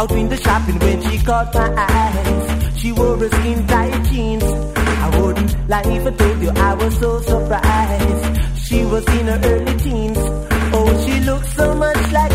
out in the shopping when she caught my eyes. She wore a skin tight jeans. I wouldn't lie if I told you I was so surprised. She was in her early teens. Oh, she looked so much like